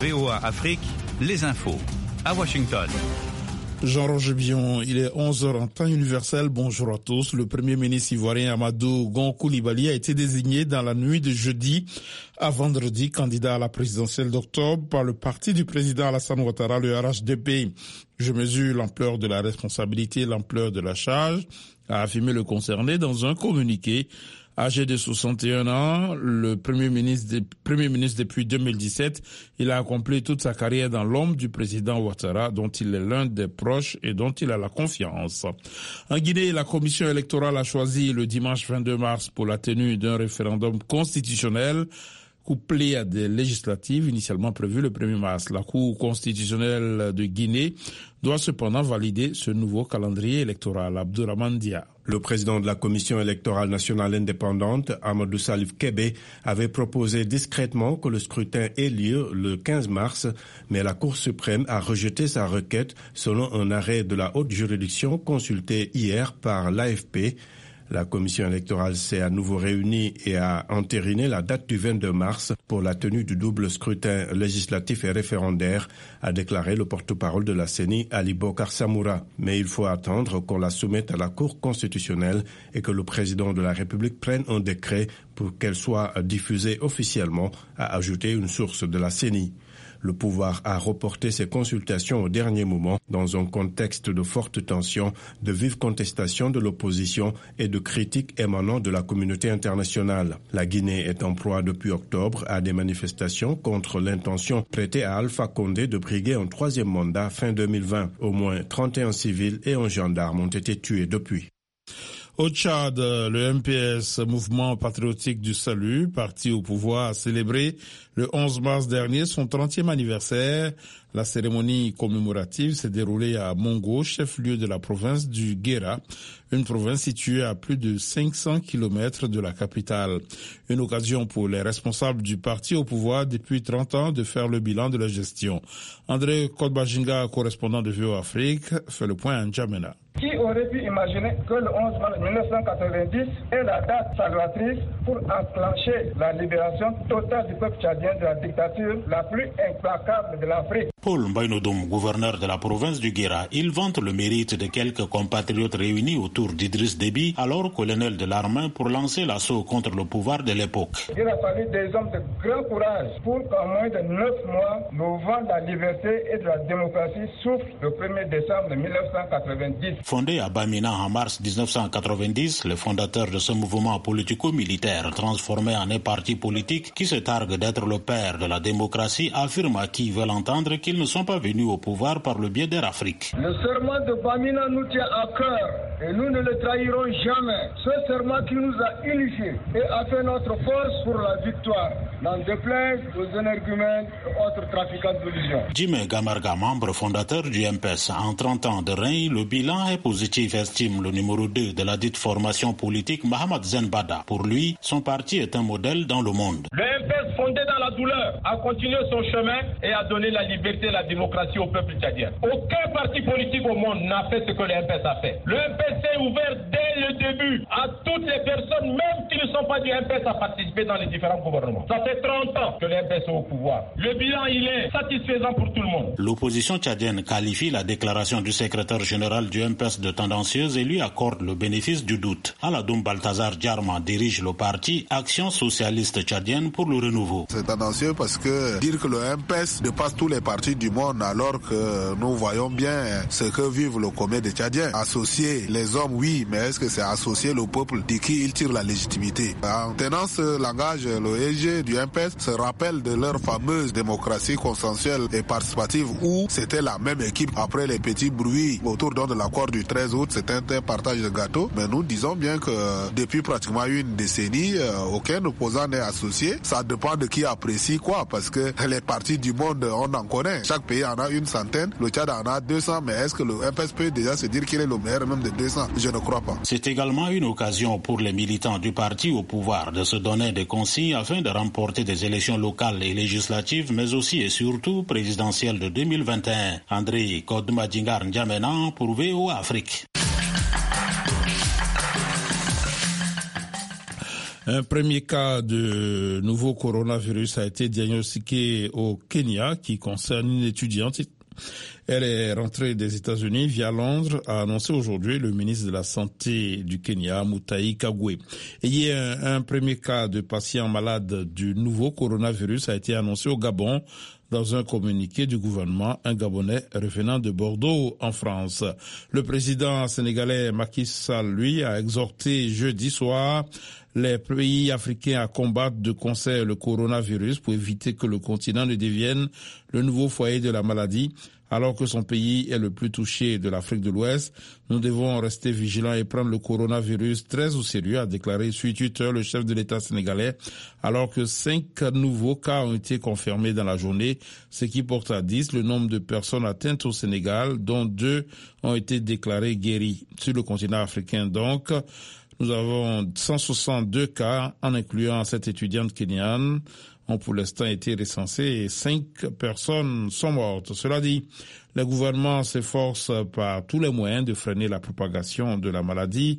VOA Afrique, les infos, à Washington. Jean-Roger Bion, il est 11h en temps universel. Bonjour à tous. Le premier ministre ivoirien Amadou Gon Coulibaly a été désigné dans la nuit de jeudi à vendredi candidat à la présidentielle d'octobre par le parti du président Alassane Ouattara, le RHDP. Je mesure l'ampleur de la responsabilité, l'ampleur de la charge, a affirmé le concerné dans un communiqué. Âgé de 61 ans, le premier ministre depuis 2017, il a accompli toute sa carrière dans l'ombre du président Ouattara, dont il est l'un des proches et dont il a la confiance. En Guinée, la commission électorale a choisi le dimanche 22 mars pour la tenue d'un référendum constitutionnel couplé à des législatives initialement prévues le 1er mars. La Cour constitutionnelle de Guinée doit cependant valider ce nouveau calendrier électoral. Abdourahmane Dia. Le président de la Commission électorale nationale indépendante, Amadou Salif Kébé, avait proposé discrètement que le scrutin ait lieu le 15 mars, mais la Cour suprême a rejeté sa requête selon un arrêt de la haute juridiction consulté hier par l'AFP. La commission électorale s'est à nouveau réunie et a entériné la date du 22 mars pour la tenue du double scrutin législatif et référendaire, a déclaré le porte-parole de la CENI, Ali Bokar Samoura. Mais il faut attendre qu'on la soumette à la Cour constitutionnelle et que le président de la République prenne un décret pour qu'elle soit diffusée officiellement, a ajouté une source de la CENI. Le pouvoir a reporté ses consultations au dernier moment dans un contexte de forte tension, de vives contestations de l'opposition et de critiques émanant de la communauté internationale. La Guinée est en proie depuis octobre à des manifestations contre l'intention prêtée à Alpha Condé de briguer un troisième mandat fin 2020. Au moins 31 civils et un gendarme ont été tués depuis. Au Tchad, le MPS, Mouvement Patriotique du Salut, parti au pouvoir, a célébré le 11 mars dernier son 30e anniversaire. La cérémonie commémorative s'est déroulée à Mongo, chef-lieu de la province du Guéra, une province située à plus de 500 km de la capitale. Une occasion pour les responsables du parti au pouvoir depuis 30 ans de faire le bilan de la gestion. André Kodbajinga, correspondant de VOA Afrique, fait le point à N'Djamena. Qui aurait pu imaginer que le 11 mars 1990 est la date salvatrice pour enclencher la libération totale du peuple tchadien de la dictature la plus implacable de l'Afrique? Paul Mbaïnodoum, gouverneur de la province du Guéra, il vante le mérite de quelques compatriotes réunis autour d'Idriss Déby, alors colonel de l'armée, pour lancer l'assaut contre le pouvoir de l'époque. Il a fallu des hommes de grand courage pour qu'en moins de 9 mois, le vent de la liberté et de la démocratie souffle le 1er décembre 1990. Fondé à Bamina en mars 1990, le fondateur de ce mouvement politico-militaire transformé en un parti politique qui se targue d'être le père de la démocratie affirme à qui veut l'entendre qu'ils ne sont pas venus au pouvoir par le biais d'Air Afrique. Le serment de Bamina nous tient à cœur et nous ne le trahirons jamais. Ce serment qui nous a unifiés et a fait notre force pour la victoire, n'en déplaise aux énergumènes et autres trafiquants d'illusions. Jimé Gamarga, membre fondateur du MPS, en 30 ans de règne, le bilan est positif, estime le numéro 2 de la dite formation politique, Mohamed Zenbada. Pour lui, son parti est un modèle dans le monde. Le MPS, fondé dans la douleur, a continué son chemin et a donné la liberté et la démocratie au peuple tchadien. Aucun parti politique au monde n'a fait ce que le MPS a fait. Le MPS est ouvert dès le début à toutes les personnes, même qui ne sont pas du MPS, à participer dans les différents gouvernements. Ça fait 30 ans que le MPS est au pouvoir. Le bilan, il est satisfaisant pour tout le monde. L'opposition tchadienne qualifie la déclaration du secrétaire général du MPS de tendancieuse et lui accorde le bénéfice du doute. Aladoum Balthazar Diarma dirige le parti Action socialiste tchadienne pour le renouveau. C'est tendancieux parce que dire que le MPS dépasse tous les partis du monde alors que nous voyons bien ce que vivent le commun des Tchadiens. Associer les hommes, oui, mais est-ce que c'est associer le peuple de qui il tire la légitimité? En tenant ce langage, le EG du MPS se rappelle de leur fameuse démocratie consensuelle et participative où c'était la même équipe. Après les petits bruits autour de l'accord du 13 août, c'était un partage de gâteau. Mais nous disons bien que depuis pratiquement une décennie, aucun opposant n'est associé. Ça dépend de qui apprécie quoi, parce que les partis du monde, on en connaît. Chaque pays en a une centaine, le Tchad en a 200, mais est-ce que le MPS peut déjà se dire qu'il est le meilleur même de 200? Je ne crois pas. C'est également une occasion pour les militants du parti au pouvoir de se donner des consignes afin de remporter des élections locales et législatives, mais aussi et surtout présidentielles de 2021. André Kodmadjingar N'Djamena pour VOA Afrique. Un premier cas de nouveau coronavirus a été diagnostiqué au Kenya qui concerne une étudiante. Elle est rentrée des États-Unis via Londres, a annoncé aujourd'hui le ministre de la Santé du Kenya, Mutahi Kagwe. Et un premier cas de patient malade du nouveau coronavirus a été annoncé au Gabon. Dans un communiqué du gouvernement, un Gabonais revenant de Bordeaux en France. Le président sénégalais Macky Sall, lui, a exhorté jeudi soir les pays africains à combattre de concert le coronavirus pour éviter que le continent ne devienne le nouveau foyer de la maladie. Alors que son pays est le plus touché de l'Afrique de l'Ouest, nous devons rester vigilants et prendre le coronavirus très au sérieux, a déclaré sur Twitter le chef de l'État sénégalais, alors que 5 nouveaux cas ont été confirmés dans la journée, ce qui porte à 10 le nombre de personnes atteintes au Sénégal, dont 2 ont été déclarées guéries. Sur le continent africain, donc, nous avons 162 cas, en incluant cette étudiante kenyane, ont pour l'instant été recensés et 5 personnes sont mortes. Cela dit, le gouvernement s'efforce par tous les moyens de freiner la propagation de la maladie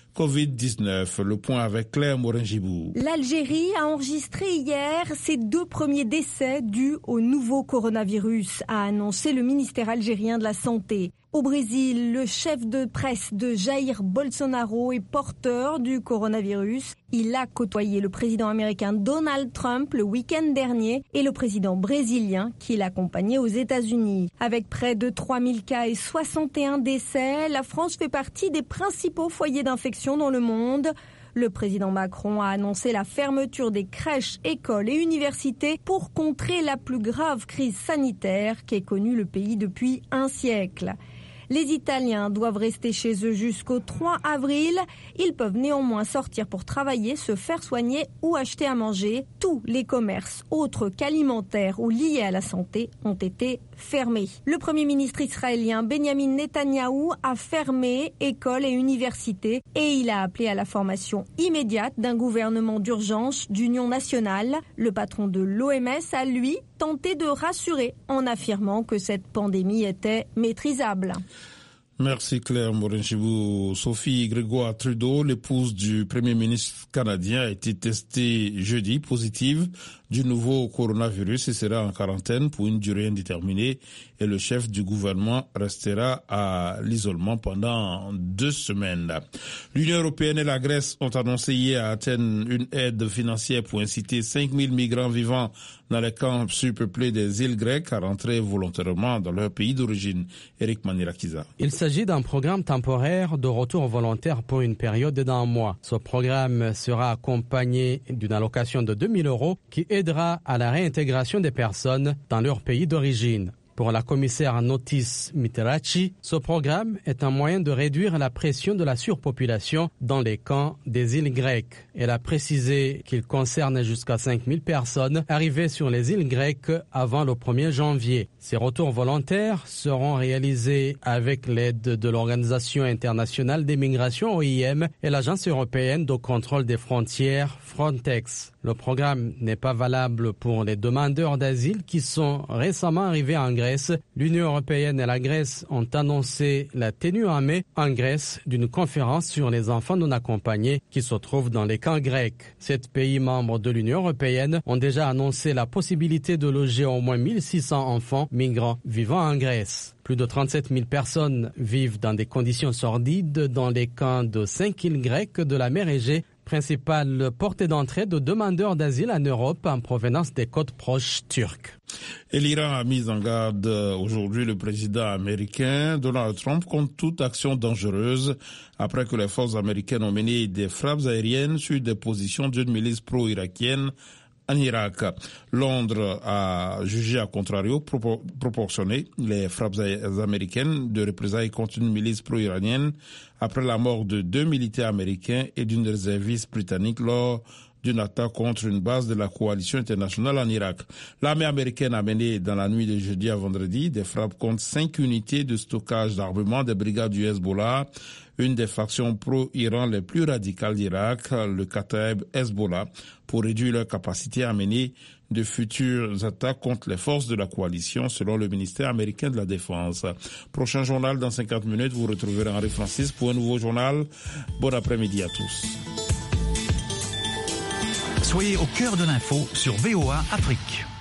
Covid-19. Le point avec Claire Morin-Gibou. L'Algérie a enregistré hier ses 2 premiers décès dus au nouveau coronavirus, a annoncé le ministère algérien de la Santé. Au Brésil, le chef de presse de Jair Bolsonaro est porteur du coronavirus. Il a côtoyé le président américain Donald Trump le week-end dernier et le président brésilien qui l'accompagnait aux États-Unis. Avec près de 3000 cas et 61 décès, la France fait partie des principaux foyers d'infection dans le monde. Le président Macron a annoncé la fermeture des crèches, écoles et universités pour contrer la plus grave crise sanitaire qu'ait connue le pays depuis un siècle. Les Italiens doivent rester chez eux jusqu'au 3 avril. Ils peuvent néanmoins sortir pour travailler, se faire soigner ou acheter à manger. Tous les commerces autres qu'alimentaires ou liés à la santé ont été fermés. Le Premier ministre israélien Benjamin Netanyahou a fermé écoles et universités et il a appelé à la formation immédiate d'un gouvernement d'urgence d'union nationale. Le patron de l'OMS a, lui, tenté de rassurer en affirmant que cette pandémie était maîtrisable. Merci Claire Morin-Gibou. Sophie Grégoire Trudeau, l'épouse du Premier ministre canadien, a été testée jeudi positive du nouveau coronavirus et sera en quarantaine pour une durée indéterminée et le chef du gouvernement restera à l'isolement pendant 2 semaines. L'Union européenne et la Grèce ont annoncé hier à Athènes une aide financière pour inciter 5000 migrants vivant dans les camps surpeuplés des îles grecques à rentrer volontairement dans leur pays d'origine. Eric Manirakiza. Il s'agit d'un programme temporaire de retour volontaire pour une période d'1 mois. Ce programme sera accompagné d'une allocation de 2000 € qui aidera à la réintégration des personnes dans leur pays d'origine. Pour la commissaire Notis Mitterrand, ce programme est un moyen de réduire la pression de la surpopulation dans les camps des îles grecques. Elle a précisé qu'il concerne jusqu'à 5000 personnes arrivées sur les îles grecques avant le 1er janvier. Ces retours volontaires seront réalisés avec l'aide de l'Organisation internationale des migrations OIM et l'Agence européenne de contrôle des frontières Frontex. Le programme n'est pas valable pour les demandeurs d'asile qui sont récemment arrivés en Grèce. L'Union européenne et la Grèce ont annoncé la tenue en mai en Grèce d'une conférence sur les enfants non accompagnés qui se trouvent dans les camps grecs. 7 pays membres de l'Union européenne ont déjà annoncé la possibilité de loger au moins 1600 enfants migrants vivant en Grèce. Plus de 37 000 personnes vivent dans des conditions sordides dans les camps de 5 îles grecques de la mer Égée, principale porte d'entrée de demandeurs d'asile en Europe en provenance des côtes proches turques. Et l'Iran a mis en garde aujourd'hui le président américain Donald Trump contre toute action dangereuse après que les forces américaines ont mené des frappes aériennes sur des positions d'une milice pro-irakienne en Irak. Londres a jugé à contrario proportionné les frappes américaines de représailles contre une milice pro-iranienne après la mort de 2 militaires américains et d'une réserviste britannique lors d'une attaque contre une base de la coalition internationale en Irak. L'armée américaine a mené dans la nuit de jeudi à vendredi des frappes contre 5 unités de stockage d'armement des brigades du Hezbollah, une des factions pro-Iran les plus radicales d'Irak, le Kataeb Hezbollah, pour réduire leur capacité à mener de futures attaques contre les forces de la coalition, selon le ministère américain de la Défense. Prochain journal dans 50 minutes, vous retrouverez Henri Francis pour un nouveau journal. Bon après-midi à tous. Soyez au cœur de l'info sur VOA Afrique.